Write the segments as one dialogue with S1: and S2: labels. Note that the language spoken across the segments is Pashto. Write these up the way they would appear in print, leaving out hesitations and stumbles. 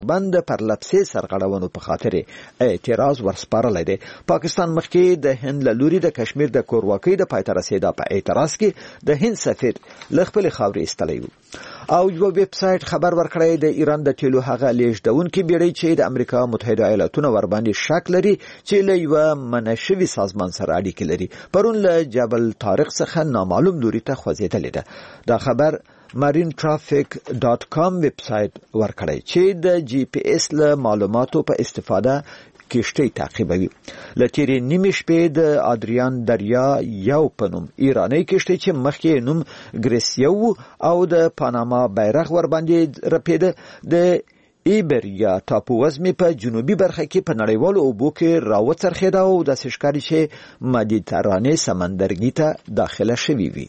S1: بند پر لپسې سرغړونو په خاطر اعتراض ورسپارلی دی. پاکستان مخکې د هند له لوري د کشمیر د کورواکۍ د پای ته رسېدا په اعتراض کې د هند سفیر له خپلې خاورې ایستلی و. او یو ویب سایټ خبر ورکړی د ایران د تیلو هغه لیږدونکي بیړۍ چې د امریکا متحده ایالاتونه ورباندې شک لري چې له یوه منع شوي سازمان سره اړیکې لري پرون له جبل طارق څخه نامعلوم لوري ته خوځېدلې ده. دا خبر marinetraffic.com ویب سایټ ورکړی چې د جی پی ایس له معلوماتو په استفاده کشتۍ تعقیبوي. له تیرې نیمې شپې د آدریان دریا یو په نوم ایرانی کشتۍ چې مخکې نوم ګریسیو او د پاناما بیرغ ورباندې رپېده د ایبریا ټاپو وزمې په جنوبي برخه کې په نړیوالو اوبو کې راوڅرخېده او داسې ښکاري چې مدیترانې سمندرګي ته داخله شوي وي.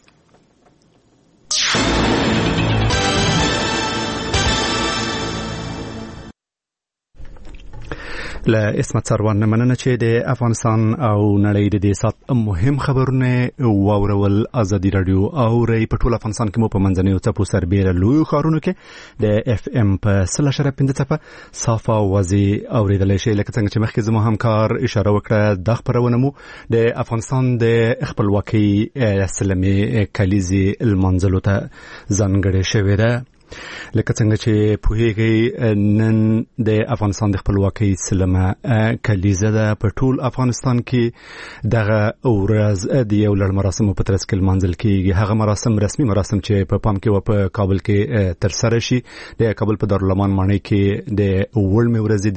S2: له اسمت سروان مننه چې د افغانستان او نړۍ د دې سات مهم خبرونه واورول. ازادي رادیو او ری په ټول افغانستان کې مو په منځنیو څپو سربېره لوی ښارونو کې د اف ام په 0.5 څپه صافه اوازې اوریدلی شي. لکه څنګه چې مخکې زموږ همکار اشاره وکړه د خپرونه مو د افغانستان د خپلواکۍ سلمې کلیزې لمانځلو ته ځانګړې شوې ده. لکه څنګه چې پوهیږئ نن د افغانستان د خپلواکۍ سلمه کلیزه ده. په ټول افغانستان کې دغه ورځ د یو لړ مراسمو په ترڅ کې لمانځل کېږي. هغه مراسم رسمي مراسم چې په پام کې و په کابل کې ترسره شي. د کابل په دارالامان ماڼۍ کې د وړمې ورځې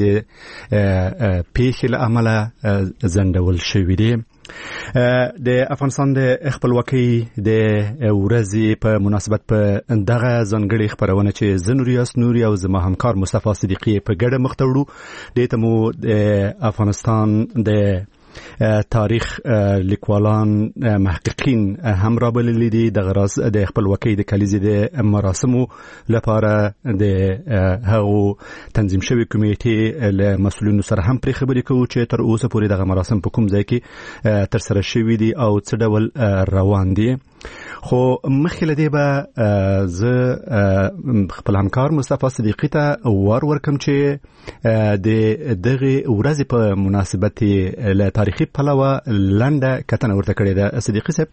S2: د پیښې له امله ځنډول شوي دي. د افغانستان د خپلواکۍ د ورځې په مناسبت په دغه ځانګړې خبرونه چې زنوریاس نوري او زما همکار مصطفی صدیقی په ګډه مخ ته وړو. د تمو د افغانستان د تاریخ لیکوالان محققین هم را بللی دي د غراس د خپلواکۍ د کلیزې د مراسمو لپاره د هغو تنظیم شوی کمیټې له مسؤلینو سره هم پرې خبرې کوو چې تر اوسه پورې دغه مراسم په کوم ځای کې ترسره شوي دي او څه ډول روان دي. خو مخکې له دې به زه خپل همکار مصطفی صدیقی ته ورکم چې د دغه ورځې په مناسبت له تاریخی پلوه لنډه کتنه ورته کړې ده. صدیقی صاحب.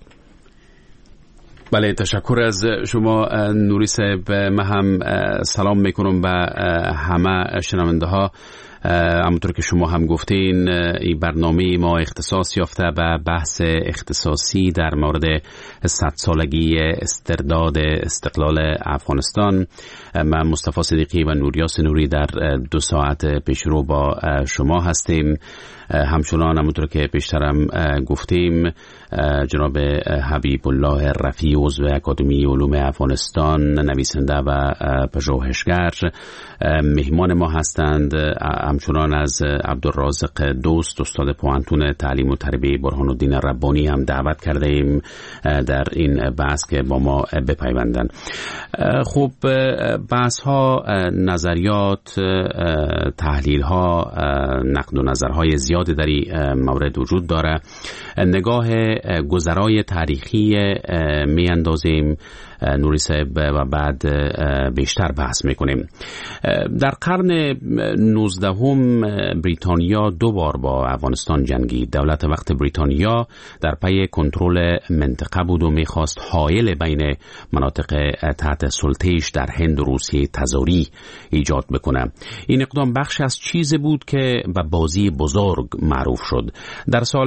S3: بله، تشکر از شما نوری صاحب. من هم سلام میکنم به همه شنونده ها. همونطور که شما هم گفتین این برنامه ما اختصاص یافته به بحث اختصاصی در مورد 100 سالگی استرداد استقلال افغانستان. من مصطفی صدیقی و نوریاس نوری در 2 ساعت پیشرو با شما هستیم. همچنان همونطور که پیشترم گفتیم جناب حبیب الله رفیع عضو اکادمی علوم افغانستان، نویسنده و پژوهشگر مهمان ما هستند. همچنان از عبدالرازق دوست استاد پوهنتون تعلیم و تربیه برهان الدین ربانی هم دعوت کرده ایم در این بحث که با ما بپیوندن. خب بحث ها، نظریات، تحلیل ها، نقد و نظرهای زیادی در این مورد وجود داره. نگاه گذرای تاریخی می اندازیم نوری صاحب و بعد بیشتر بحث میکنیم. در قرن 19 بریتانیا 2 بار با افغانستان جنگید. دولت وقت بریتانیا در پی کنترل منطقه بود و میخواست حائل بین مناطق تحت سلطه‌اش در هند و روسیه تزاری ایجاد بکنه. این اقدام بخش از چیزی بود که به بازی بزرگ معروف شد. در سال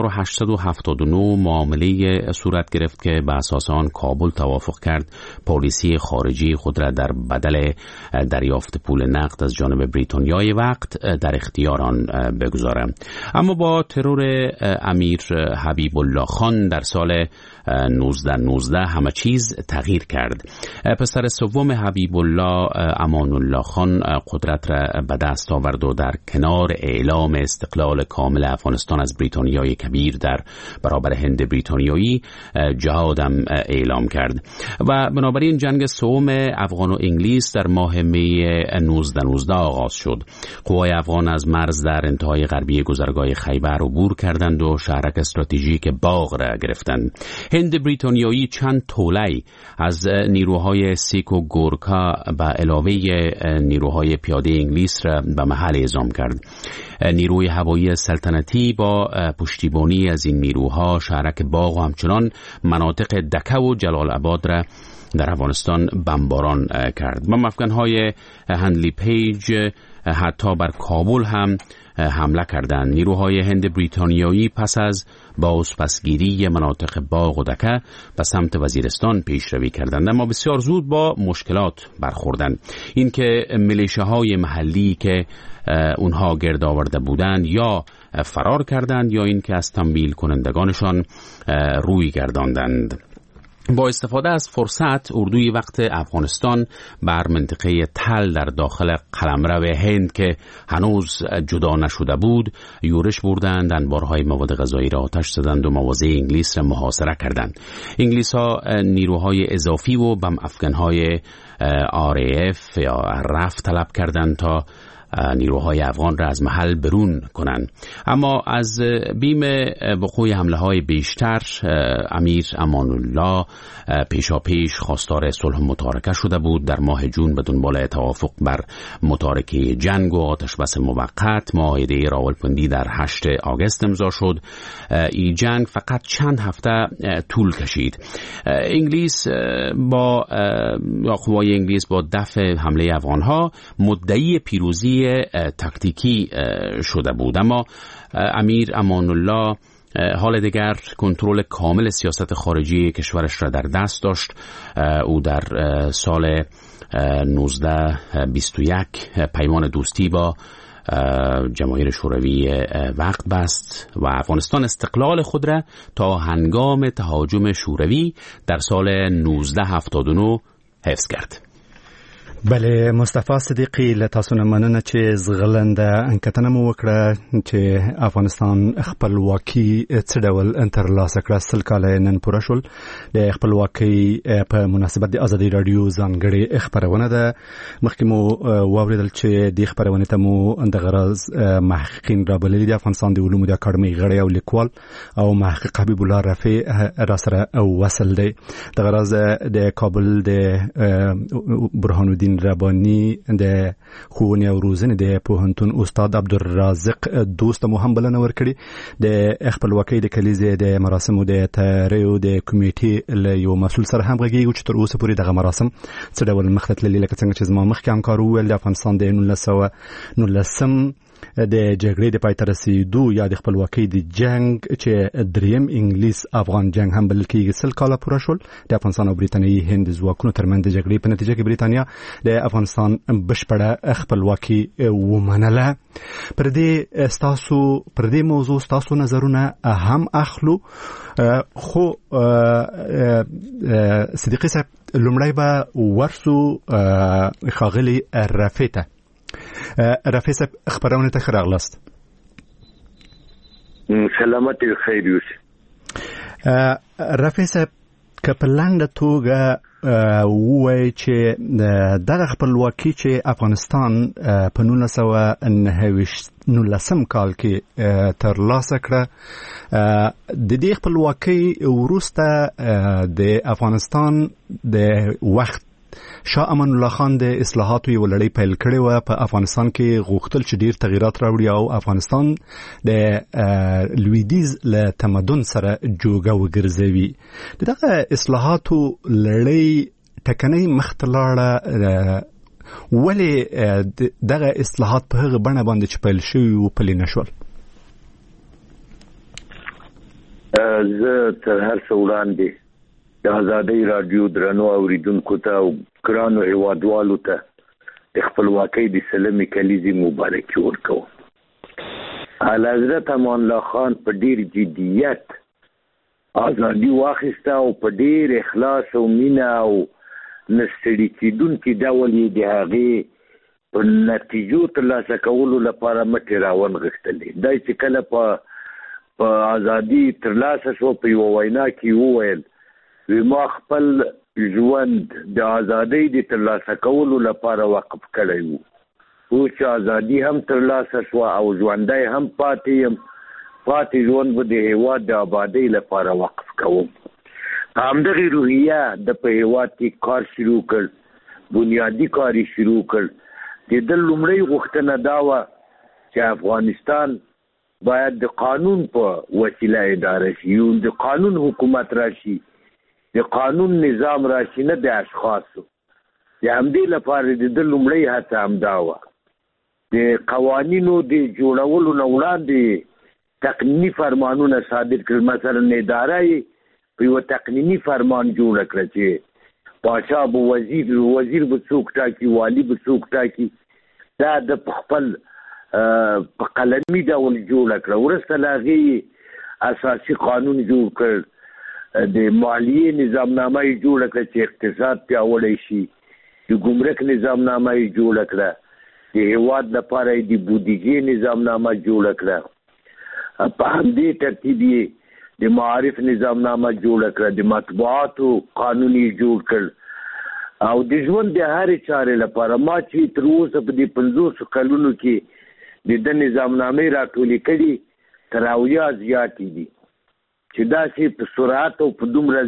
S3: 1879 معامله صورت گرفت که به اساس آن کابل توافق کرد پالیسی خارجی خود را در بدل دریافت پول نقد از جانب بریتانیای وقت در اختیار آن بگذاره. اما با ترور امیر حبیب الله خان در سال 1919 همه چیز تغییر کرد. پسر سوم حبیب الله امان الله خان قدرت را به دست آورد و در کنار اعلام استقلال کامل افغانستان از بریتانیای کبیر در برابر هند بریتانیایی جهادم اعلام کرد. و بنابراین جنگ سوم افغان و انگلیس در ماه می 1919 آغاز شد. قوای افغان از مرز در انتهای غربی گذرگاه خیبر عبور کردند و شهرک استراتژیک باغ را گرفتند. هند بریتانیایی چند تولی از نیروهای سیک و گورکا به علاوه نیروهای پیاده انگلیس را به محل اعزام کرد. نیروی هوایی سلطنتی با پشتیبانی از این نیروها شهرک باغ و همچنان مناطق دکه و جلال آباد را در افغانستان بمباران کرد. با افغان‌های هندلی پیج حتی بر کابل هم حمله کردند. نیروهای هند بریتانیایی پس از بازپسگیری مناطق باغ و دکه به سمت وزیرستان پیشروی کردند، اما بسیار زود با مشکلات برخوردند. اینکه میلیشیاهای محلی که اونها گرد آورده بودند یا فرار کردند یا اینکه از تمویل کنندگانشان روی گرداندند. با استفاده از فرصت اردوی وقت افغانستان بر منطقه تل در داخل قلمرو هند که هنوز جدا نشده بود یورش بردند، انبارهای مواد غذایی را آتش زدند و مواضع انگلیس را محاصره کردند. انگلیس ها نیروهای اضافی و بم افغانهای RAF یا RAF طلب کردند تا نیروهای افغان را از محل برون کنند، اما از بیم وقوع حمله های بیشتر امیر امان الله پیشاپیش خواستار صلح متارکه شده بود. در ماه جون به دنبال توافق بر متارکه جنگ و آتشبس موقت معاهده راولپندی در 8 آگوست امضا شد. این جنگ فقط چند هفته طول کشید. انگلیس با قوای انگلیس با دفع حمله افغانها مدعی پیروزی تاکتیکی شده بود، اما امیر امان الله حال دیگر کنترل کامل سیاست خارجی کشورش را در دست داشت. او در سال 1921 پیمان دوستی با جماهیر شوروی وقت بست و افغانستان استقلال خود را تا هنگام تهاجم شوروی در سال 1979 حفظ کرد.
S2: بله، مصطفی صدیقی له تاسو نه مننه چې زغلنده انکتنه مو وکړه چې افغانستان خپلواکي څه ډول ترلاسه کړه. 100 کاله نن پوره شول. د خپلواکۍ په مناسبت د ازادي رادیو ځانګړې خبرونه ده. مخکې مو واوریدل چې د خبرونه ته مو د غرض محققین را بللي د افغانستان د علومو د اکاډمۍ غړی او لیکوال او محقق حبیب الله رفیع را سره وصل دی. د غرض د کابل د برهان الدین ربانی د ښوونې او روزنې د پوهنتون استاد عبدالرازق دوست مو هم بلنه ورکړي. د خپلواکۍ د کلیزې د مراسمو د تیاریو د کمیټې له یو مسؤل سره هم غږیږو چې تر اوسه پورې دغه مراسم څه ډول مخته تللي، لکه څنګه چې زما مخکې همکار وویل د افغانستان د 1919 د جګړې د پای ته رسیدو یا د خپلواکۍ د جنگ چې دریم انګلیس افغان جنگ هم بلل کېږي 100 کاله پوره شول. د افغانستان او بریتانیایي هند ځواکونو ترمنځ د جګړې په نتیجه کې بریتانیا د افغانستان بشپړه خپلواکي ومنله. پر دې موضوع تاسو نظرونه هم اخلو، خو صدیقي صاحب لومړی به ورسو ښاغلي رفیع ته. رفیع صاحب خبرونه ته ښه راغلاست.
S4: سلامت خیر یوسف.
S2: رفیع صاحب که په لنډه توګه ووایي چې دغه خپلواکي چې افغانستان په 1919 کال کې ترلاسه کړه، د دې خپلواکۍ وروسته د افغانستان د وخت شاه امان الله خان د اصلاحاتو یو لړۍ پیل کړې و. په افغانستان کې غوښتل چې ډیر تغیرات راوړي او افغانستان د لویدیز له تمدن سره جوګه وګرځوي. دغه اصلاحاتو لړۍ ټکنۍ مخته لاړه. ولې دغه اصلاحات په هغه بڼه باندې چې پیل شوي و پلي نه شول؟
S4: زه تر هر څه وړاندې د ازادي رادیو درنو اوریدونکو ته او ګرانو هیوادوالو ته د خپلواکۍ د سلمي کلیزې مبارکي ورکوم. اعلیحضرت امان الله خان په ډیر جدیت ازادي واخیسته او په ډیر اخلاص او مینه او نستړي کېدونکي ډول یې د هغې په نتیجو ترلاسه کولو لپاره مټې راونغښتلې. دا چې کله په ازادي ترلاسه شو په یوه وینا کې وویل ما خپل ژوند د ازادۍ د ترلاسه کولو لپاره وقف کړی وو. اوس چې ازادي هم ترلاسه شوه او ژوندی هم پاتې یم، پاتې ژوند به د هیواد د آبادۍ لپاره وقف کوم. په همدغې روحیه د په هیواد کې کار شروع کړ، بنیادي کار یې شروع کړ. د ده لومړۍ غوښتنه دا وه چې افغانستان باید د قانون په وسیله اداره شي، یو د قانون حکومت راشي، د قانون نظام راشي، نه د اشخاصو. د همدې لپاره د ده لومړۍ هڅه همدا وه. د قوانینو د جوړولو نه وړاندې تقنیني فرمانونه صادر کړل. مثلا اداره یې په یوه تقنیني فرمان جوړه کړه چې پاچا به وزیر به څوک ټاکي، والي به څوک ټاکي. دا د خپل په قلمي ډول جوړه کړه. وروسته له هغې اساسي قانون جوړ کړ، د مالیې نظامنامه یې جوړه کړه چې اقتصاد پیاوړی شي، د ګمرک نظامنامه یې جوړه کړه، د هیواد لپاره یې د بودیجې نظامنامه جوړه کړه. په همدې ترتیب یې د معارف نظامنامه جوړه کړه، د مطبوعاتو قانون یې جوړ کړ او د ژوند د هرې چارې لپاره ما چې تر اوسه په دې 50 کلونو کې د ده نظامنامې راټولې کړي تر 80 زیاتې دي، چې داسې په سرعت او په دومره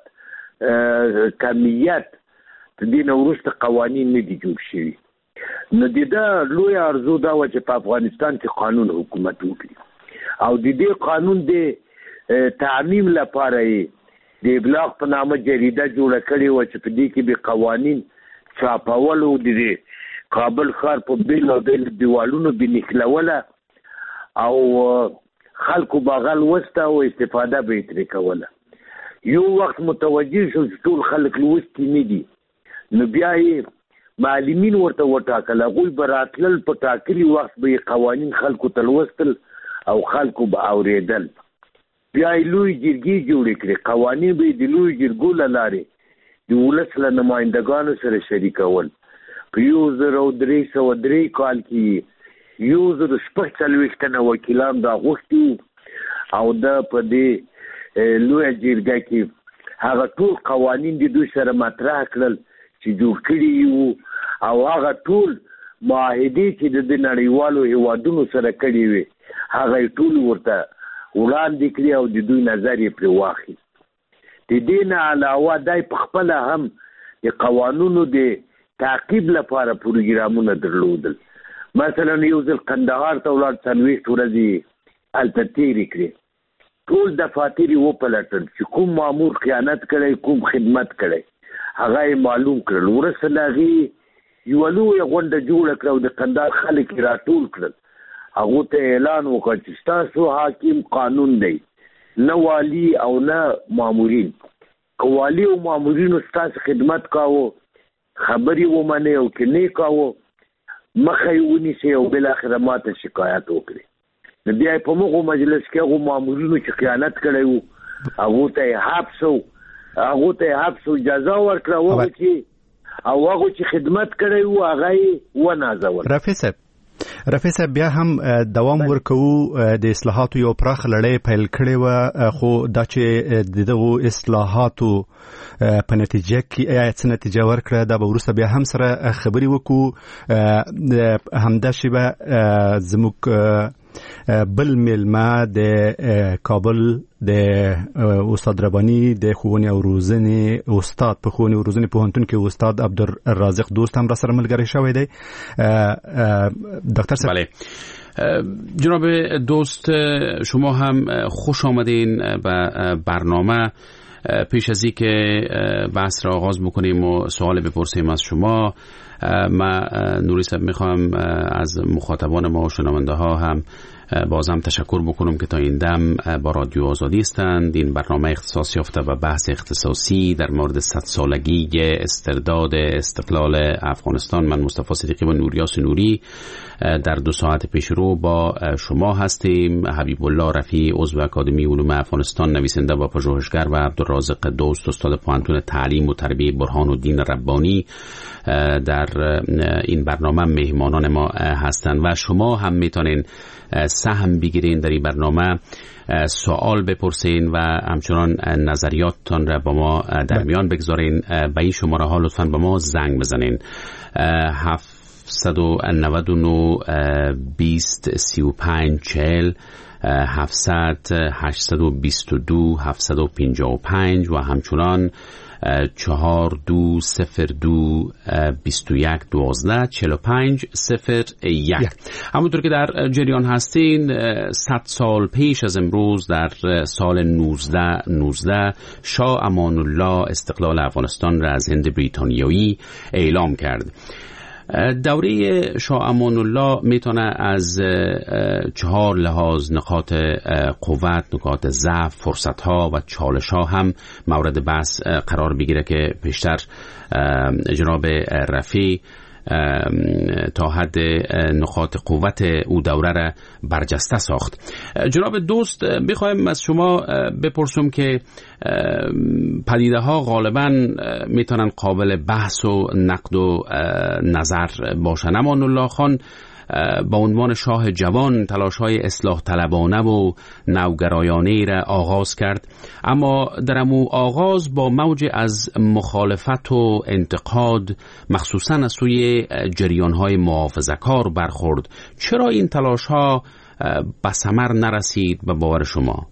S4: زیات کمیت د دې نه وروسته قوانین نه دي جوړ شوي. نو د ده لویه ارزو دا وه چې په افغانستان کې قانون حکومت وکړي او د دې قانون د تعمیم لپاره یې د ابلاغ په نامه جریده جوړه کړې وه چې په دې کې به قوانین چاپول او د کابل ښار په بېلابېلو دیوالونو به نښلوله او خلکو به هغه لوسته او استفاده به یې ترې کوله. یو وخت متوجه شو چې ټول خلک لوستي نه دي، نو بیا یې معلمین ورته وټاکل. هغوی به راتلل، په ټاکلي وخت به یې قوانین خلکو ته لوستل او خلکو به اورېدل. بیا یې لوی جرګې جوړې کړې، قوانین به یې د لوی جرګو له لارې د ولس له نمایندګانو سره شریکول. په 1303 کال کې 1046 تنه وکیلان دا غوښتي او د په دې لویه جرګه کې هغه ټول قوانین د دوی سره مطرح کړل چې جوړ کړي وو او هغه ټول معاهدې چې د نړیوالو هیوادونو سره کړي وي هغه ټول ورته وړاندې کړي او د دوی نظر یې پرې واخیست. د دې نه علاوه دی په خپله هم د قوانونو د تعقیب لپاره پروګرامونه درلودل. مثلا یو ځل قندهار ته ولاړ، 40 ورځې هلته تېرې کړې، ټول دفاتر یې وپلټل چې کوم مامور خیانت کړی، کوم خدمت کړی، هغه یې معلوم کړل. وروسته له هغې یوه لویه غونډه جوړه کړه او د قندهار خلک یې راټول کړل. هغو ته اعلان وکړ چې ستاسو حاکم قانون دی، نه والي او نه مامورین. که والي او مامورینو ستاسو خدمت کاوه، خبرې ومنئ او که نه کاوه مخه یې ونیسئ او بالاخره ما ته شکایت وکړئ. نو بیا یې په مغو مجلس کې هغو مامورینو چې خیانت کړی وو هغو ته یې حبس او جزا ورکړه، هغو چې خدمت کړی وو هغه یې ونازول.
S2: رفیع صاحب بیا هم دوام ورکوو. د اصلاحاتو یو پراخ لړۍ پیل کړې وه، خو دا چې د دغو اصلاحاتو په نتیجه کې څه نتیجه ورکړه دا به وروسته بیا هم سره خبرې وکړو. همداسې به زموږ بل میلمه د کابل د استاد رباني د ښوونې او روزنې استاد په ښوونې او روزنې پوهنتون کې استاد عبدالرازق دوست هم را سره ملګری شوی دی. دکتر صاحب
S3: جناب دوست، شما هم خوش آمدین به برنامه. پیش از اینکه بحث را آغاز بکنیم و سوال بپرسیم از شما، ما نوری صاحب میخوام از مخاطبان ما و شنونده ها هم بازم تشکر بکنم که تا این دم با رادیو آزادی هستند. این برنامه اختصاص یافته و بحث اختصاصی در مورد 100 سالگی استرداد استقلال افغانستان. من مصطفی صدیقی و نوریاس نوری در 2 ساعت پیش رو با شما هستیم. حبیب الله رفیع عضو اکادمی علوم افغانستان، نویسنده و پژوهشگر، و عبدالرازق دوست استاد پوهنتون تعلیم و تربیه برهان الدین ربانی در در این برنامه مهمانان ما هستند و شما هم میتونین سهم بگیرین در این برنامه، سوال بپرسین و همچنان نظریاتتان را با ما در میان بگذارین. به این شماره ها لطفاً با ما زنگ بزنین: 799 20 35 40 700 822 755 و همچنان 4202 21 12 45 01. همونطور که در جریان هستین، 100 سال پیش از امروز در سال 1919 شاه امان الله استقلال افغانستان را از هند بریتانیایی اعلام کرد. دوره شاه امان الله میتونه از 4 لحاظ نقاط قوت، نقاط ضعف، فرصت‌ها و چالش‌ها هم مورد بحث قرار بگیره که پیشتر جناب رفیع تا حد نقاط قوت او دوره را برجسته ساخت. جناب دوست، بخوایم از شما بپرسم که پدیده ها غالبا میتونن قابل بحث و نقد و نظر باشن. امان الله خان با عنوان شاه جوان تلاش‌های اصلاح طلبانه و نوگرایانه را آغاز کرد، اما در امو آغاز با موج از مخالفت و انتقاد مخصوصاً از سوی جریان‌های محافظه‌کار برخورد. چرا این تلاش‌ها به ثمر نرسید به باور شما؟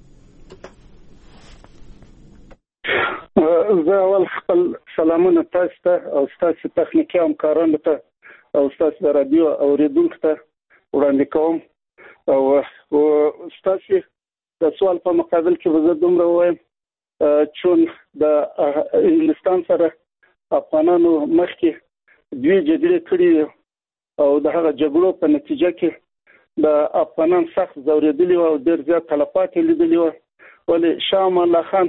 S5: زه اول خپل سلامونه تاسو ته او ستاسو تخنیکي همکارانو ته او ستاسو رادیو اوریدونکو ته وړاندې کوم. او ستاسو د سوال په مقابل کې زه دومره وایم چون د انګلستان سره افغانانو مخکې دوی جګړې کړې او د هغه جګړو په نتیجه کې د افغانان سخت ځورېدلي او ډېر زیات تلفات لیدلي و. ولې شاه امان الله خان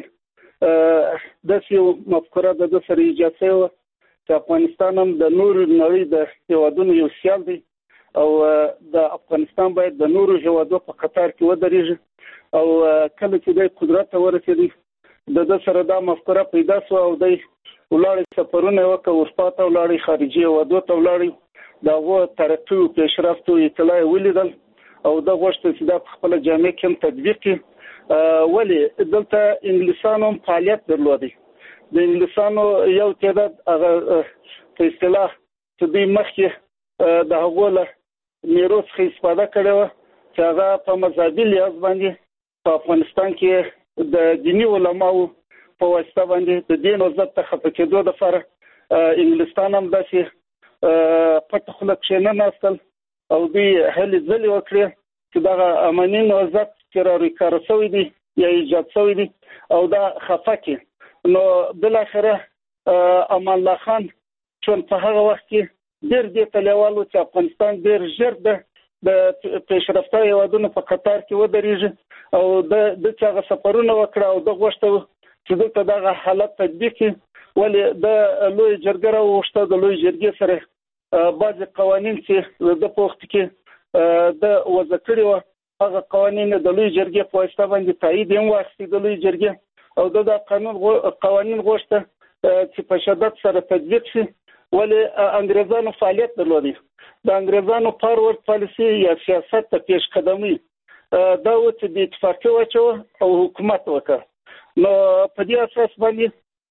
S5: داسې یو مفکوره د سره ایجاد شوې وه چې افغانستان هم د نورو نړۍ د هېوادونو یو سیال دی او د افغانستان باید د نورو هېوادو په قطار کې ودرېږي. او کله چې دی قدرت ته ورسېدی د سره دا مفکوره پیدا شوه او دی ولاړې سفرونه یې وکړه، اروپا ته ولاړې، خارجي هېوادو ته ولاړې، د هغو ترقي او پیشرفتو اطلاع یې ولیدل او ده غوښتل چې دا په خپله جامع کې هم تطبیق کړي. ولې دلته انګلیسانو هم فعالیت درلودی. د انګلیسانو یو تعداد هغه په اصطلاح چې دوی مخکې د هغو له نیرو څخه استفاده کړې وه چې هغه په مذهبي لحاظ باندې په افغانستان کې د دیني علماو په واسطه باندې د دین او ضد ته خفه کېدو دپاره انګلستان هم داسې پټه خوله کښېنناستل او دوی هلې ځلې وکړې چې دغه امني نهضت چې راریکاره شوی دی یا ایجاد شوی دی او دا خفه کړي. نو بالاخره امان الله خان چون په هغه وخت کې ډېر دې ته لیوال و چې افغانستان ډېر ژر د پیشرفته هېوادونو په قطار کې ودرېږي او د چې هغه سفرونه وکړه او د غوښته چې دلته دغه حالت تطبیق کړي. ولې د لوی جرګه راوغوښته، د لوی جرګې سره بعضې قوانین چې د په وخت کې د وضع کړي وه هغه قوانین د لوی جرګې په واسطه باندې تایید هم واخیستي د لوی جرګې او د قوانین غوښته چې په شدت سره تطبیق شي. ولې انګریزانو فعالیت درلودی. د انګریزانو فارورډ پالیسي یا سیاست ته پیش قدمي دا و چې د اتفاقي واچوه او حکومت وکړه. نو په دې اساس باندې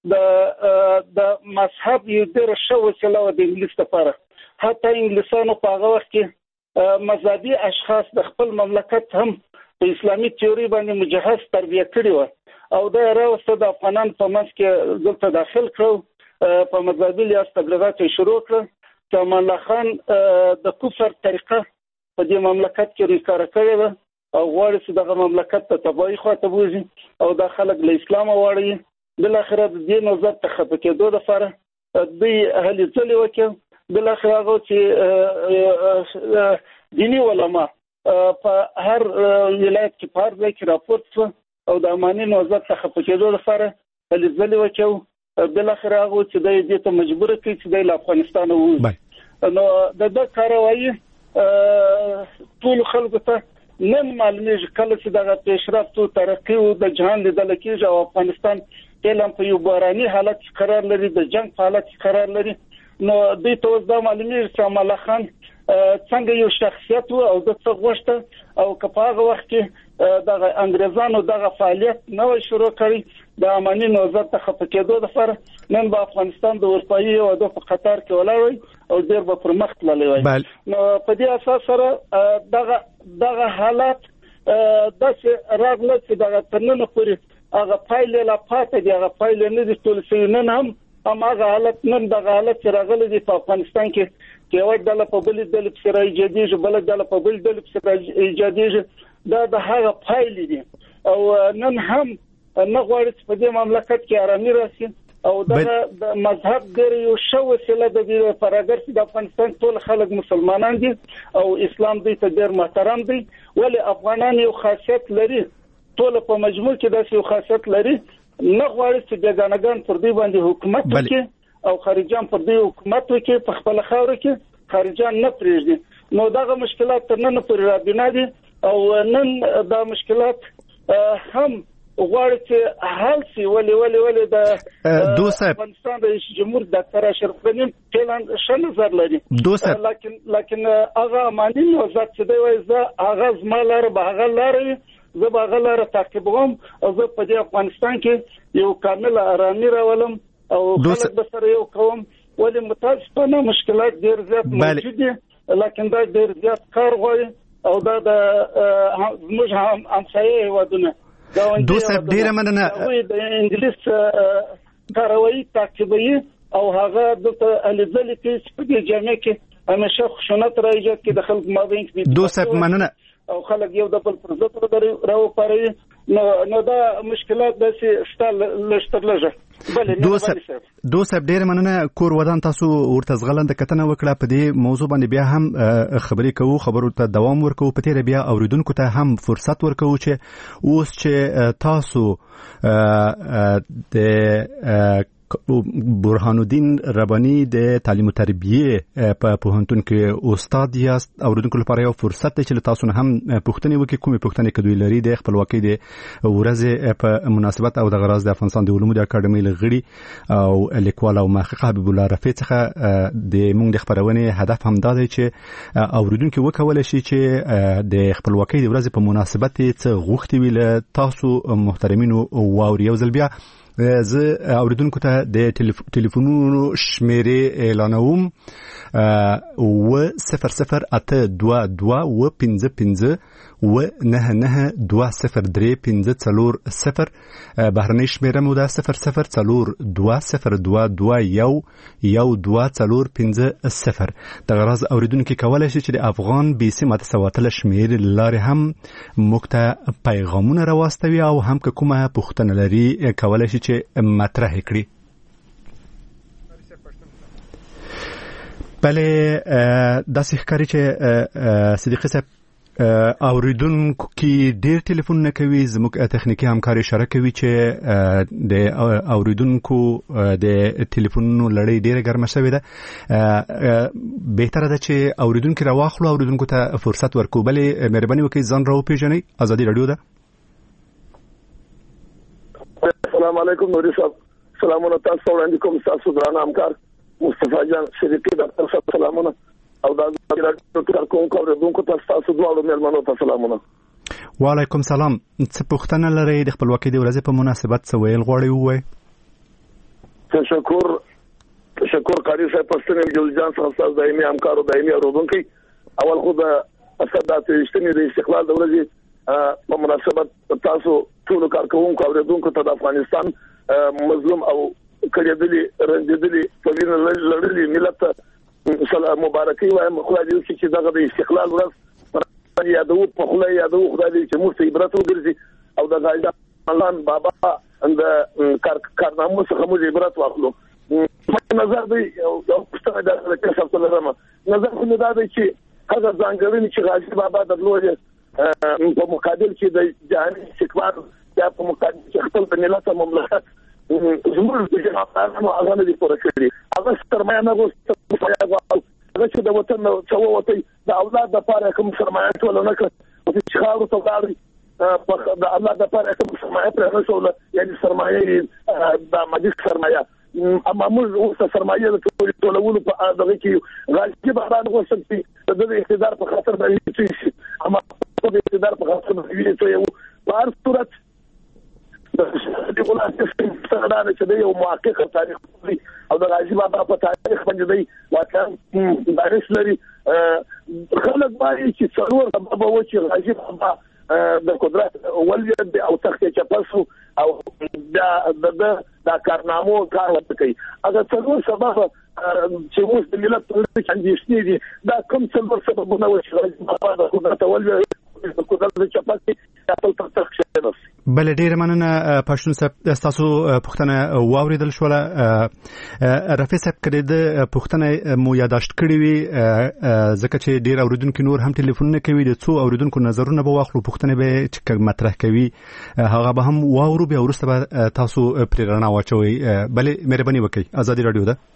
S5: د مذهب یو ډېره ښه وسیله وه د انګلیس لپاره. حتی انګلیسانو په هغه وخت کې مذهبي اشخاص د خپل مملکت هم په اسلامي تیوري باندې مجهز تربیه کړي وه او دا یې راوسته د افغانانو په منځ کې دلته داخل کړو. په مذهبي لحاظ تبلیغات یې شروع کړه چې امان الله خان د کفر طریقه په دې مملکت کې ریکاره کړې ده او غواړي چې دغه مملکت ته تباهي خواته بوځي او دا خلک له اسلامه واړوي. بالاخره د دې نهضت ته خفه کېدو دپاره دوی هلې ځلې وکړې. بالاخره هغه چې دیني علما په هر ولایت کې په هر ځای کې راپورت شوه او د اماني نهضت ته خفه کېدو لپاره هلې ځلې وکړو. بالاخره هغه چې دی دې ته مجبور کړي چې دی له افغانستانه ووځي. نو د ده کاروایي ټولو خلکو ته نن معلومیږي کله چې دغه پیشرفت او ترقي او د جهان لیدل کېږي او افغانستان فعلا په یو بحراني حالت کې قرار لري، د جنگ په حالت کې قرار لري نو دوی ته دا معلومیږي چې امان الله خان څنګه یو شخصیت و او د څه غوښته او په هغه وخت کې د انګريزانو دغه فعالیت نو شروع کړی د امنیت نوزت ته خپکېدو لپاره نن په افغانستان د اروپایي او د قطر کې ولاړ او ډېر به پر مخ تللی وي. نو په دې اساس سره دغه حالت داسې راغله چې دغه ترننه پورې هغه فایل لا پاتې دی، هغه فایل نه دي ټول شي. نن هم هغه حالت نن دغه حالت راغلی دی په افغانستان کې چې یو ډله په بل ډله سره ایجادیږي، بل ډله په بل ډله سره ایجادیږي. دا د هغه فایل دي او نن هم نه غواړي چې په دې مملکت کې آرامي راشي او د مذهب ډېر یو شو وسیله د دې پرګر چې د افغانستان ټول خلک مسلمانان دي او اسلام دوی ته ډېر محترم دي. ولی افغانان یو خاصیت لري، ټول په مجموع کې داسې یو خاصیت لري، نه غواړي چې ګانګان پر دې باندې حکومت وکړي او خارجان پر دې حکومت وکړي، په خپل خاور کې خارجان نه پریږدي. نو دغه مشکلات تر نن پورې را بنا دي او نن دا مشکلات هم غواړي چې حل شي. ولی د افغانستان رئیس جمهور ډاکټر اشرف غنی پلان ښه نظر لري، لکن هغه مانی نوزت چې دی وایي زه هغه زما لاره به هغه لاره زه به هغه لاره تعقیبوم او زه په دې افغانستان کې یو کامل آرامي راولم او خلک به سره یو کوم. ولی متاسفانه مشکلات ډېر زیات موجود دي، لکن دا ډېر زیات کار غواړي او دا د زموږ همسایه هیوادونه
S2: دوست ډیره مننه
S5: د انګلیس کاروي تعقیبوي او هغه د الیدل کې په دې جامع کې همیشه خشونت راځي کې د خلک مابین کې
S2: دوست مننه
S5: او خلک یو د بل پر ضد راو پاري. نو دا مشکلات داسې شته لږه.
S2: دوست ډیره مننه. کور ودان تاسو ورته ځغلند کتنه وکړه په دې موضوع باندې، بیا هم خبرې کوو، خبرو ته دوام ورکوو، په تیر بیا اوریدونکو ته هم فرصت ورکوو چې اوس چې تاسو د برهان الدین ربانی د تعلیم او تربیه په پوهنتون کې استاد یاست. اوریدونکو لپاره یو فرصت دی چې تاسو هم پوښتنې وکړئ، کومې پوښتنې کدوې لري د خپلواکۍ د ورځې په مناسبت او د غراز د افغانستان د علومو د اکاډمۍ لغړي او لیکوال او محقق حبیب الله رفیع څخه د موږ د خبرونې هدف هم دا دی چې اوریدونکو وکولای شي چې د خپلواکۍ د ورځې په مناسبت څه غوښتي وي له تاسو محترمینو واوري. یو ځل بیا زه اوریدونکو ته د ټلیفونونو شمیرې اعلانوم: 008255 بهرنۍ شمیره مو ده 0022221240. د غراز اوریدونکو کولای شي چې د افغان بیسي ماته سواتله شمیرې لارې هم موږ ته پیغامونه راواستوي او هم که کومه پوښتنه لري کولای شي چې مطرح کړي. بله داسې ښکاري چې صدیقي صاحب اوریدونکو کې ډېر ټلیفونونه کوي، زموږ تخنیکي همکار اشاره کوي چې د اوریدونکو د ټلیفونونو لړۍ ډېره ګرمه شوې ده. بهتره ده چې اوریدونکو راواخلو، اوریدونکو ته فرصت ورکو. بلې مهرباني وکړئ ځان راوپېژنئ. ازادي راډیو ده.
S6: السلام علیکم نوري صاحب. سلامونه تاسو وړاندې کوم. تاسو درانه همکار مصطفی جان شریفي ډاکټر صاحب سلامونه او دا ډاکټر کوم کوم تاسو دواړو مېلمنو ته سلامونه.
S2: وعلیکم سلام. څه پوښتنه لرئ د خپلواکۍ د ورځې په مناسبت څه ویل غواړئ ووایئ؟
S6: تشکر قاری صاحب پښتنې جوړ جان تاسو دایمي همکار او دایمي اوریدونکو. اول خو د اساسات رښتینی د استقلال د ورځې په مناسبت تاسو ټول کارکونکو اوریدونکو ته د افغانستان مظلوم او کړيدلي رنځدلي فوجین لړلي ملت سلام مبارکي وایم. خو دې چې دغه د استقلال ورځ یادو په خله یادو خدای دې چې موږ ته عبرت وګرځي او د غایدا الله بابا اند کارنامو څخه موږ عبرت واخلو. نظر دی یو څه دا چې تاسو لرم نظر خو نه دا دی چې هغه ځانګړنی چې غازی بابا د لوړ په مقابل کې د جهاني استقبال یا په مقابل کې خپل ملت مملکت زموږ د جنابانو هغه نه دي پوره کړی. هغه سرمایه نه غوښته هغه چې د وطن څو وته د اولاد د پاره کوم سرمایه ټول نه کړ او چې خاور ته ولاړ د اولاد د پاره کوم سرمایه پر رسول یعنی سرمایه د مجلس سرمایه معمول اوس سرمایه د ټولولو په دغه کې غالب بحران وسم چې د اقتدار په خاطر باندې شي اما د اقتدار په خاطر باندې ته یو په هر صورت د ولایت څخه چې د یو محقق تاریخ او د غازی بابا په تاریخ باندې دی واقعا دارس لري خلک باندې چې څلور سبب و چې غازی بابا د قدرت ولید او تخت چپسو او دا کارنامو کار وکړي اګه څلور سبب چې موږ د ملت په اندېښنې دي دا کوم څلور سببونه و چې غازی بابا د قدرت ولید د قدرت چپسو خپل تخت شنه
S2: بل ډیر مننه پښتون صاحب تاسو پښتنه واوریدل شو رفیع صاحب کړي د پښتنه مو یاداشت کړی وي ځکه چې ډیر اوریدونکو نور هم ټلیفونونه کوي د څو اوریدونکو نظرونه به واخلو پښتنه به چې مطرح کوي هغه به هم واورو به ورسته به تاسو پرېرنا واچوي بل مهرباني وکړئ ازادي رادیو ده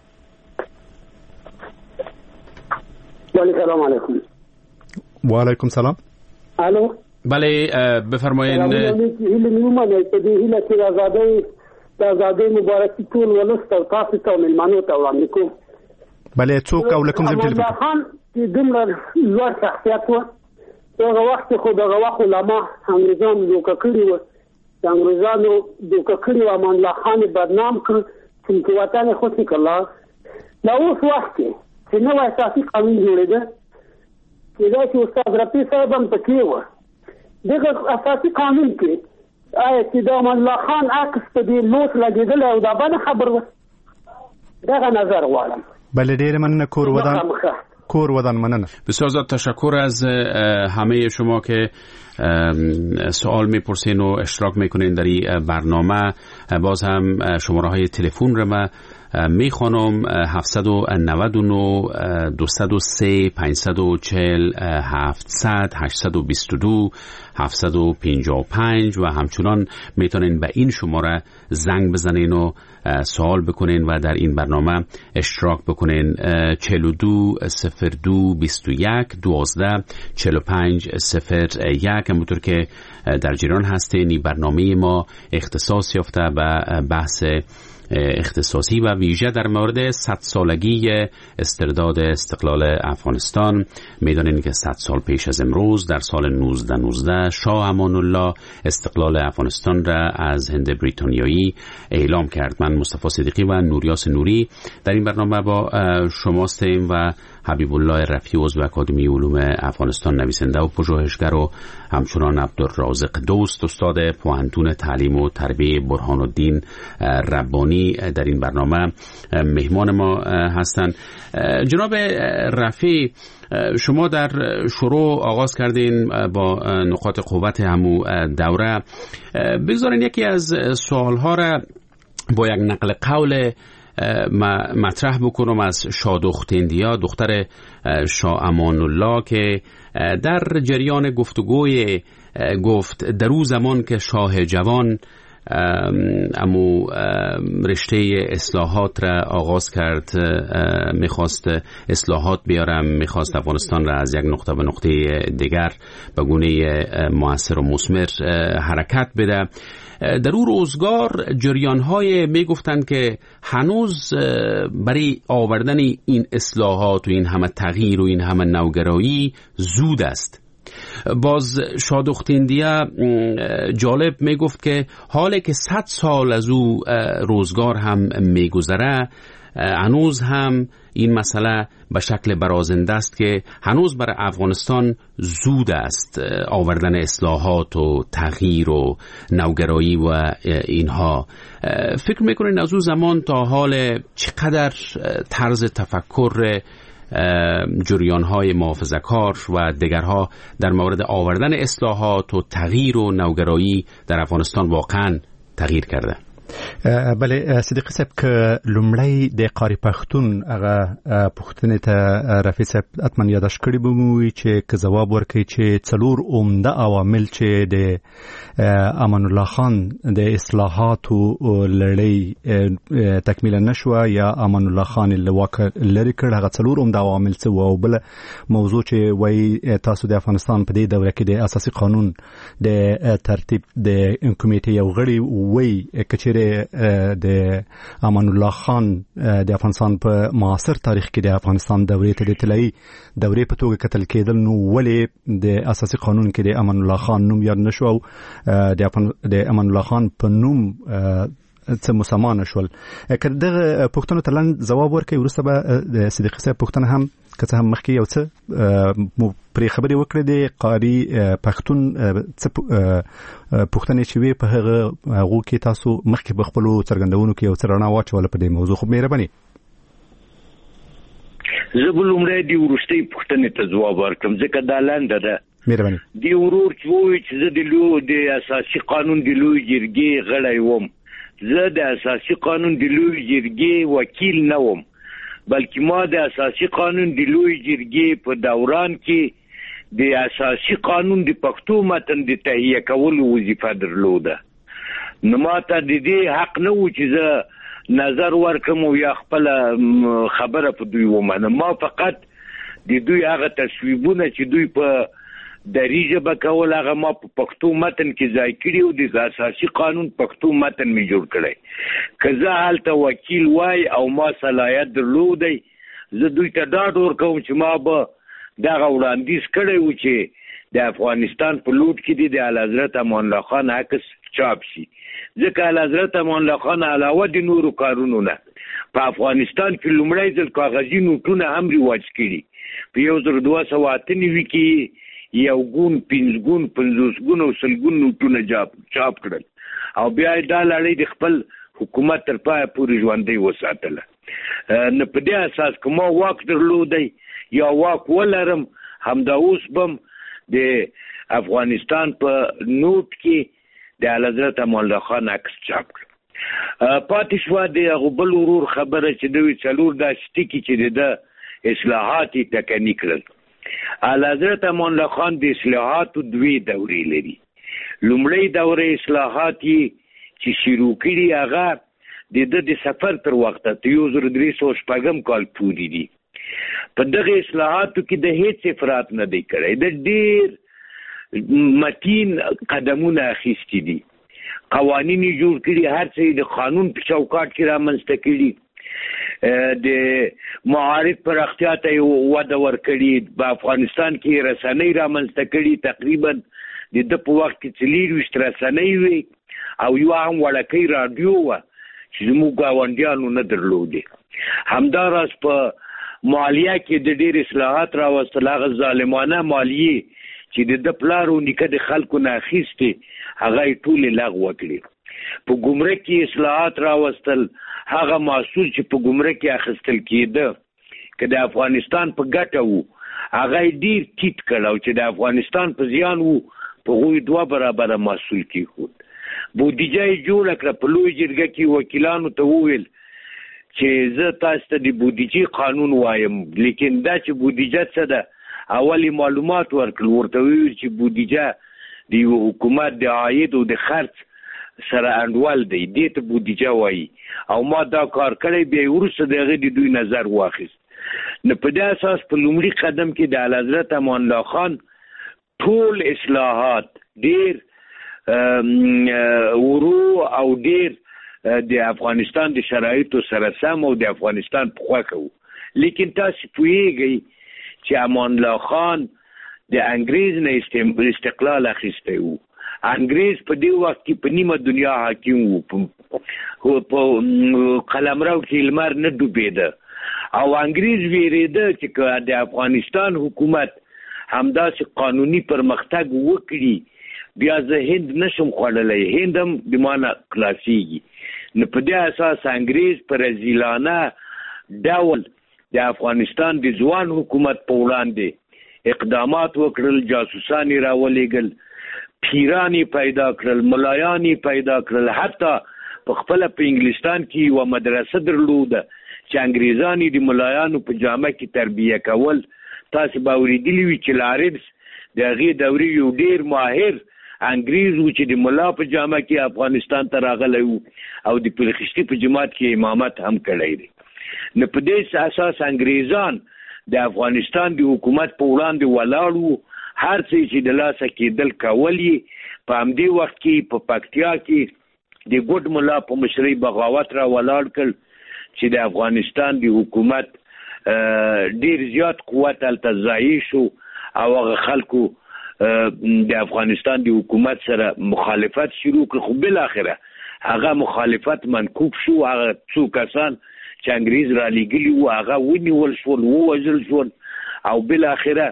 S7: السلام علیکم
S2: وعلیکم السلام
S7: الو
S3: بله بفرمایید
S7: هیله نیومه په دې هیله چې د آزادۍ مبارکي ټول ولست او تاسو ته ملمنو ته وړاندې کوم
S2: بله څوک او لکم زم ټلیفون
S7: خان چې دومره لوړ شخصیت و هغه وخت خو دغه وخت علما انګریزان دوکه کړي و چې انګریزانو دوکه کړي و امان الله خان بدنام کړ چې وطن خو څه کړل دا اوس وخت چې نو اساسي قانون جوړېده چې دا چې استاد رفیع صاحب هم پکې و دغه اساسي قانون کې آیا چې د امان الله خان عکس په دې لوټ لګېدل او دا باندې خبر و دغه نظر غواړم
S2: بله ډیر مننه کور ودان مننه
S3: بسیار زیاد تشکر از همه شما که سوال میپرسین و اشتراک میکنین در این برنامه باز هم شماره های تلفن رو ما میخوانم 799 203 540 700 822 755 و همچنان میتونین به این شماره زنگ بزنین و سوال بکنین و در این برنامه اشتراک بکنین 42 02 21 12 45 01 همونطور که در جریان هستین. این برنامه ما اختصاص یافته به بحث اختصاصی و ویژه در مورد 100 سالگی استرداد استقلال افغانستان. میدانید که 100 سال پیش از امروز در سال 1919 شاه امان الله استقلال افغانستان را از هند بریتانیایی اعلام کرد. من مصطفی صدیقی و نوریاس نوری در این برنامه با شماستیم و حبیب الله رفیع عضو اکادمی علوم افغانستان، نویسنده و پژوهشگر، و همچنان عبدالرازق دوست استاد پوهنتون تعلیم و تربیه برهان الدین ربانی در این برنامه مهمان ما هستند. جناب رفیع، شما در شروع آغاز کردین با نقاط قوت همو دوره. بگذارین یکی از سوالها را با یک نقل قول مطرح بکنم از شادختندیا، دختر شاه امان الله، که در جریان گفتگوی گفت در او زمان که شاه جوان امو رشته اصلاحات را آغاز کرد، میخواست اصلاحات بیارم، میخواست افغانستان را از یک نقطه به نقطه دیگر به گونه مؤثر و مثمر حرکت بده. در اون روزگار جریان‌های میگفتند که هنوز برای آوردن این اصلاحات و این همه تغییر و این همه نوگرایی زود است. باز شادختندیا جالب میگفت که حالی که 100 سال از او روزگار هم میگذره، هنوز هم این مسئله به شکل برازنده است که هنوز برای افغانستان زود است آوردن اصلاحات و تغییر و نوگرایی و اینها. فکر میکنین از اون زمان تا حال چقدر طرز تفکر جریان‌های محافظه‌کار و دیگرها در مورد آوردن اصلاحات و تغییر و نوگرایی در افغانستان واقعا تغییر کرده؟
S2: بله صدیقی صاحب که لومړی د قاری پښتون هغه پښتنې ته رفیع صاحب اتمن یاداش کړی بوموي چې که جواب ورکړي چې څلور عمده عوامل چې د امان الله خان د اصلاحاتو لړۍ تکمیل نشوه یا امان الله خان له واک لري کړ، هغه څلور عمده عوامل څه وو. بل موضوع چې وای تاسو د افغانستان په دې دوره کې د اساسي قانون د ترتیب د کمیټې یو غړي وای کچېره د امان الله خان د افغانستان په معاصر تاریخ کې د افغانستان دورې ته د طلایی دورې په توګه کتل کېدل، نو ولې د اساسي قانون کې د امان الله خان نوم یاد نشو او د امان الله خان په نوم څه مسلمان شول؟ که دغه پوښتنو ته لاندې جواب ورکړي وروسته به د صدیقي صاحب پوښتنه هم که څه هم مخکې یو څه پرې خبرې وکړې د قاری پښتون څه پوښتنې چې وي په هغو کې تاسو مخکې په خپلو څرګندونو کې یو څه رڼا واچوله په دې موضوع. خو مهرباني
S4: زه به لومړی د وروستۍ پوښتنې ته ځواب ورکړم ځکه دا لنډه ده.
S2: مهرباني.
S4: د ورور چې ووایي چې زه د اساسي قانون د لوی جرګې غړی وم، زه د اساسي قانون د لوی جرګې وکیل نه وم، بلکې ما د اساسي قانون د لوی جرګې په دوران کې د اساسي قانون د پښتو متن د تهیه کولو وظیفه درلوده. نو ما ته د دې حق نه و چې زه نظر ورکم او یا خپل خبره په دوی ومنم. ما فقط د دوی هغه تصویبونه چې دوی په دری ژبه کول هغه ما په پښتو متن کې ځای کړي او د اساسي قانون پښتو متن می جوړ کړی. که زه هلته وکیل وای او ما صلاحیت درلودی، زه دوی ته ډاډ ورکوم چې ما به دغه وړاندیز کړی و چې د افغانستان په لوټ کې د اعلیحضرت امان الله خان عکس چاپ شي، ځکه اعلیحضرت امان الله خان علاوه د نورو کارونو نه په افغانستان کې لومړی ځل کاغذي نوټونه هم رواج کړي. په 1298 کې یو ګون 5 ګون 50 ګون او 100 ګون نوټونه چاپ کړل او بیا دا لړۍ د خپل حکومت تر پای پورې ژوندۍ وساتله. نه په دې اساس کوم واک درلودی یا واک ولرم، همدا اوس بم د افغانستان په نوٹ کې د اعلیحضرت امان الله خان عکس چاپ کړ. پاتې شو د غبل ورور خبره چې دوی څلور د شتکی چې د اصلاحات ټکنی کړل. اعلیحضرت امان الله خان د اصلاحاتو دوی دورې لري. لومړی دوره اصلاحات چې شروع کړي هغه د سفر تر وخته 1306 کال پورې دي. په دغه اصلاحاتو کې د هیڅ افراط نه دی کړی، د ډیر متین قدمونه اخیستي دي، قوانین جوړ کړي، هر څه د قانون په چوکاټ کې رامنځته کړي، د معارف پر اختیار ته وده ورکړي، په افغانستان کې رسنۍ رامنځته کړي. تقریبا د په وخت کې 24 رسنۍ وي او یو هم وړکۍ رادیو و چې زموږ ګاونډیانو نه درلودي. همداراز په مالیه کې د ډېر اصلاحات راوستل، هغه ظالمانه مالیې چې د پلار او نیکه د خلکو نه اخیستې هغه یې ټولې لغوه کړي. په ګمرک کې اصلاحات راوستل، هغه محصول چې په ګمرک کې اخیستل کېده که د افغانستان په ګټه وو هغه یې ډېر ټیټ کړ او چې د افغانستان په زیان وو په هغوی 2 برابره محصول کېښود. بودیجه یې جوړه کړه. په لوی جرګه کې وکیلانو ته وویل چې زه تاسو ته د بودیجې قانون وایم، لیکن دا چې بودیجه څه ده اولی معلومات ورکړل. ورته ویل چې بودیجه د یو حکومت د عاید او د خرڅ سره انډول دی، دې ته بودیجه وایي او ما دا کار کړی. بیا وروسته د هغې د دوی نظر واخیست. نو په دې اساس په لومړي قدم کې د اعلیحضرت امان الله خان ټول اصلاحات ډېر ورو او ډېر د افغانستان د شرایطو سره سم او د افغانستان په خوښه وو. لیکن تاسو پوهیږئ چې امان الله خان د انګریز نه استقلال اخیستی وو. انګریز په دې وخت کې په نیمه دنیا حاکم وو، په قلمرو کې لمر نه ډوبېده او انګریز ویریده چې د افغانستان حکومت همداسې قانوني پرمختګ وکړي بیا زه هند نشم خوړلی، هند هم د مانه خلاصېږي. نو په دې اساس انګریز په رزیلانه ډول د افغانستان د ځوان حکومت په وړاندې اقدامات وکړل، جاسوسان یې راولېږل، پیرانی پیدا کړل، ملایانی پیدا کړل، حتی په خپل په انګلستان کې یو مدرسه درلوده چې انګریزان د ملایانو په جامه کې تربیه کول. تاسو به اورېدلي وي چې لاربس د هغې دورې یو ډېر ماهر انګریز و چې د ملا په جامه کې افغانستان ته راغلی و او د پلخشتي په جماعت کې امامت هم کړی دی. نو په دې اساس انګریزان د افغانستان د حکومت په وړاندې ولاړ وو، هر څه چې د لاسه کېدل کول یې. په همدې وخت کې په پکتیا کې د ګډ ملا په مشرۍ بغاوت را ولاړ کړ چې د افغانستان د حکومت ډیر زیات قوت هلته ضایع شو او هغه خلکو د افغانستان د حکومت سره مخالفت شروع کړ، خو بل اخره هغه مخالفت منکوب شو. هغه څو کسان چې انګریز را لېږلي وو هغه ونیول شول، ووژل شول او بل اخره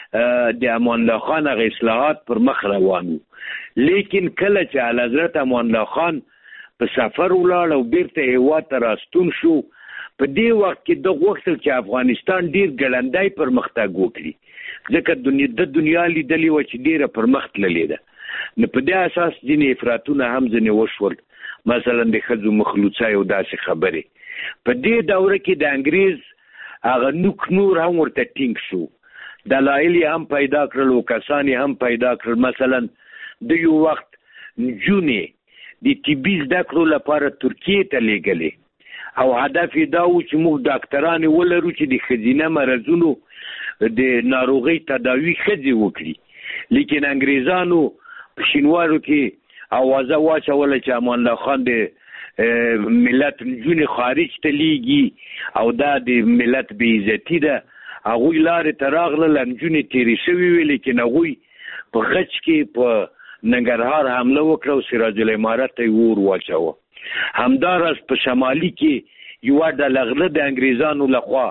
S4: د امان الله خان هغه اصلاحات پر مخ روان وو. لیکن کله چې اعلیحضرت امان الله خان په سفر ولاړ او بیرته هېواد ته راستون شو، په دې وخت کې د غوښتل چې افغانستان ډیر ګړندی پرمختګ وکړي، ځکه د دنیا لیدلې وه چې ډیره پرمخ تللې ده. نو په دې اساس ځینې افراطونه هم ځینې وشول، مثلا د ښځو مخلوڅه او داسې خبرې. په دې دوره کې د انګریز هغه نوک نور هم ورته ټینګ شو، دلایل یې هم پیدا کړل او کسان یې هم پیدا کړل. مثلا د یو وخت نجونې د طبي زده کړو لپاره ترکیې ته لیږلې او هدف یې دا و چې موږ ډاکټرانې ولرو چې د ښځینه مرضونو د ناروغۍ تداوي ښځې وکړي. لیکن انګریزانو په شینوارو کې اوازه واچوله چې امان الله خان د ملت نجونې خارج ته لیږي او دا د ملت بې عزتي ده. هغوی لارې ته راغلل، نجونې تېرې شوې وې، لیکن هغوی په غچ کې په ننګرهار حمله وکړه او سراج العمارت ته یې اور واچوه. همداراز په شمالي کې یوه ډله غله د انګریزانو لخوا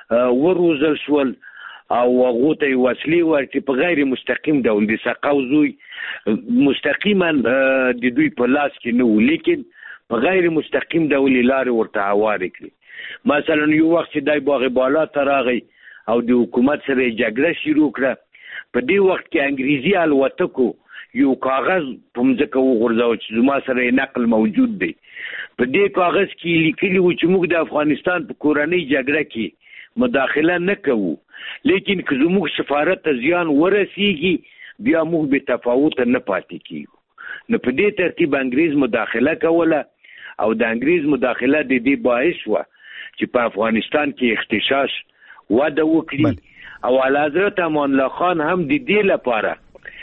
S4: وروزل شول او هغو ته یې وسلې ورکړې په غیر مستقیم ډول. د سقاو زوی مستقیما د دوی په لاس کې نه و، لیکن په غیر مستقیم ډول یې لارې ورته هوارې کړې. مثلا یو وخت چې دی باغ بالا ته راغی او د حکومت سره یې جګړه شروع کړه، په دې وخت کې انګریزي الوتکو یو کاغذ په مځکه وغورځاوه چې زما سره یې نقل موجود دی. په دې کاغذ کې لیکلي وو چې موږ د افغانستان په کورنۍ جګړه کې مداخله نه کوو، لیکن که زموږ سفارت ته زیان ورسیږي بیا موږ بې تفاوته نه پاتې کیږو. نو په دې ترتیب انګریز مداخله کوله او د انګریز مداخله د دې باعث وه چې په افغانستان کې اختشاش وده وکړي او اعلیحضرت امان الله خان هم د دې لپاره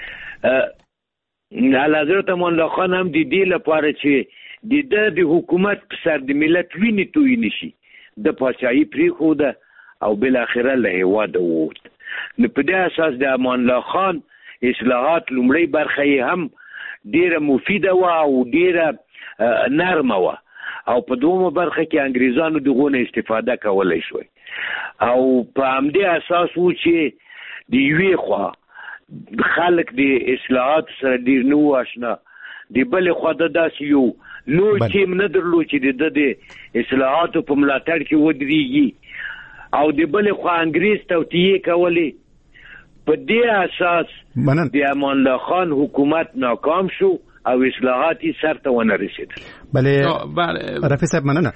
S4: چې د حکومت په سر د ملت وینې توی نشي، د پاچاهي پرېښوده او بالاخره له هېواده ووت. نو په دې اساس د امان الله خان اصلاحات لومړی برخه یې هم ډیره مفیده وه او ډیره نرمه وه او په دومره برخه کې انګریزانو دغه نه استفاده کولای شوی او په همدې اساس و چې د یوې خوا خلک د اصلاحات سره ډیر نه و آشنا، د بلې خوا د داسې یو لوی ټیم نه درلود چې د اصلاحاتو په ملاتړ کې ودرېږي او د بلې خوا انګریز توطیې کولې. په دې اساس د امان الله خان حکومت ناکام شو او اصلاحات یې سر ته ونه رسیدل.
S2: بله رفیع صاحب مننه.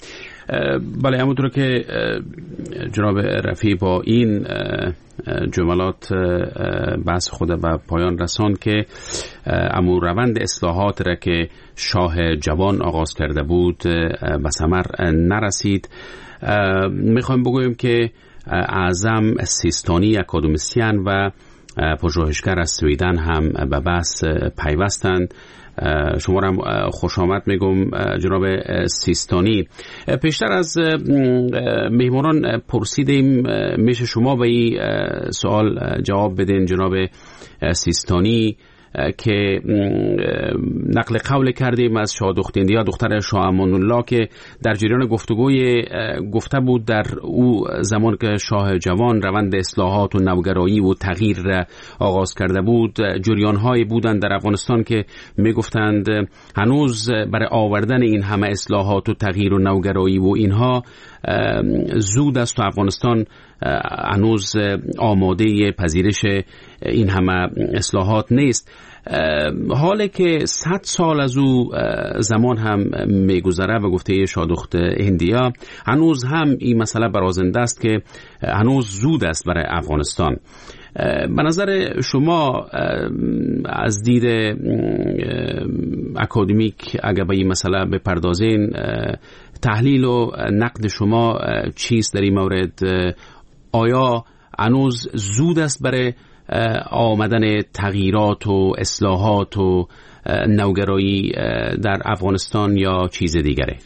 S3: بله همونطور که جناب رفیع با این جملات بحث خود به پایان رساند که امو روند اصلاحات را که شاه جوان آغاز کرده بود به ثمر نرسید. میخوایم بگوییم که اعظم سیستانی اکادمیسین و پژوهشگر از سویدن هم به بحث پیوستند. شما را خوش آمد میگم جناب سیستانی. پیشتر از مهمانان پرسیدیم میشه شما به این سوال جواب بدین جناب سیستانی که نقل قول کردیم از شاه دختیندیا دختر شاه امان الله که در جریان گفتگوی گفته بود در او زمان که شاه جوان روند اصلاحات و نوگرایی و تغییر آغاز کرده بود جریان‌هایی بودند در افغانستان که میگفتند هنوز برای آوردن این همه اصلاحات و تغییر و نوگرایی و اینها زود است و افغانستان هنوز آماده پذیرش این همه اصلاحات نیست. حالی که 100 سال از او زمان هم میگذره به گفته شادخت هندیا هنوز هم این مسئله برازنده است که هنوز زود است برای افغانستان. به نظر شما از دید اکادمیک اگر به این مسئله بپردازین تحلیل و نقد شما چیست در این مورد؟ آیا هنوز زود است برای آمدن تغییرات و اصلاحات و نوگرایی در افغانستان یا چیز دیگره؟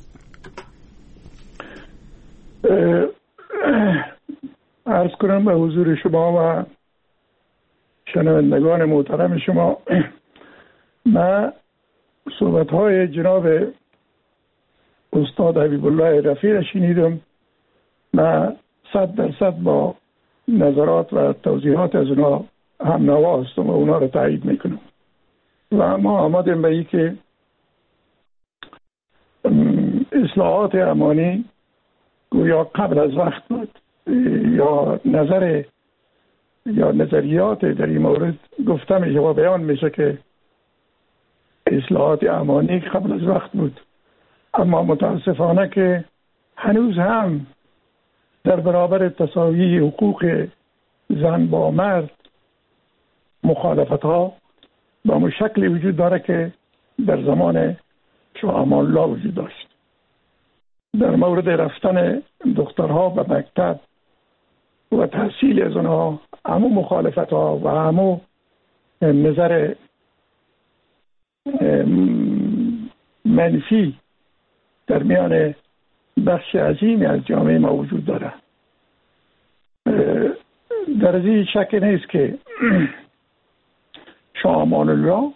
S8: عرض کنم به حضور شما و شنوندگان محترم شما، من صحبت‌های جناب استاد حبیب الله رفیع را شنیدم. من 100% با نظرات و توضیحات از اونا هم نوا هستم و اونا را تایید میکنم و ما آمدیم به این که اصلاحات امانی گویا قبل از وقت بود یا نظریات در این مورد گفته میشه و بیان میشه که اصلاحات امانی قبل از وقت بود، اما متاسفانه که هنوز هم در برابر تساوی حقوق زن با مرد مخالفت ها با اون شکلی وجود داره که در زمان شاه امان الله وجود داشت. در مورد رفتن دخترها به مکتب و تحصیل از اونها همو مخالفت ها و همو نظر منفی در میان بخش عظیمی از جامعه ما وجود داره. در این شک نیست که شاه امان الله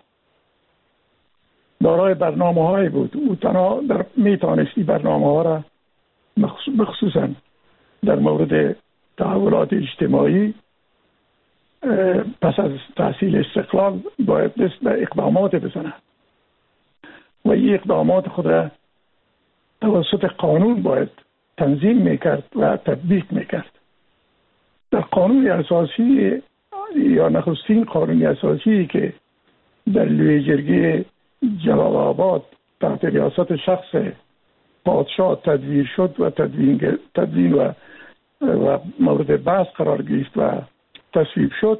S8: دارای برنامه هایی بود. او تنها میتونستی برنامه ها را مخصوصا در مورد تحولات اجتماعی پس از تحصیل استقلال باید دست به اقدامات بزنه و این اقدامات خود را توسط قانون باید تنظیم میکرد و تطبیق میکرد. در قانون اساسی یا نخستین قانون اساسی که در لوی جرگه جلال آباد تحت ریاست شخص پادشاه تدوین شد و تدوین و مورد بحث قرار گرفت و تصویب شد،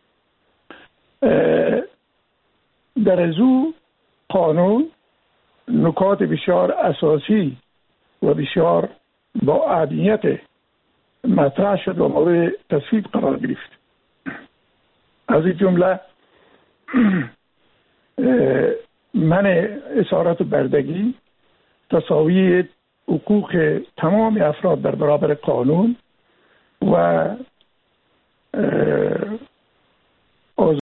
S8: در از او قانون نکات بسیار اساسی و بسیار با اهمیت مطرح شد و مورد تصویب قرار گرفت. از این جمله منع اسارت و بردگی، تساوی حقوق تمام افراد در برابر قانون و